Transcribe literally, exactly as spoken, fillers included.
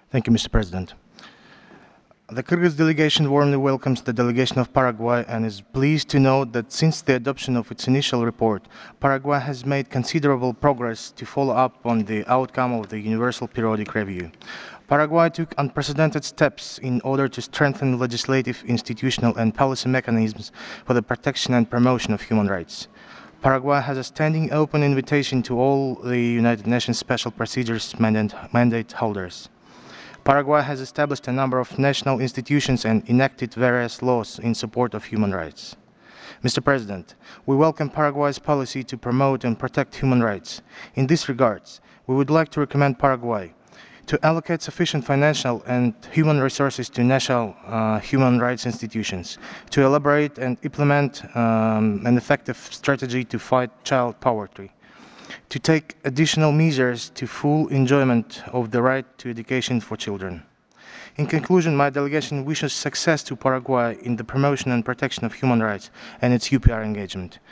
Thank you, Mister President. The Kyrgyz delegation warmly welcomes the delegation of Paraguay and is pleased to note that since the adoption of its initial report, Paraguay has made considerable progress to follow up on the outcome of the Universal Periodic Review. Paraguay took unprecedented steps in order to strengthen legislative, institutional, and policy mechanisms for the protection and promotion of human rights. Paraguay has a standing open invitation to all the United Nations Special Procedures mandate, mandate holders. Paraguay has established a number of national institutions and enacted various laws in support of human rights. Mister President, we welcome Paraguay's policy to promote and protect human rights. In this regard, we would like to recommend Paraguay to allocate sufficient financial and human resources to national uh, human rights institutions, to elaborate and implement um, an effective strategy to fight child poverty, to take additional measures to full enjoyment of the right to education for children. In conclusion, my delegation wishes success to Paraguay in the promotion and protection of human rights and its U P R engagement.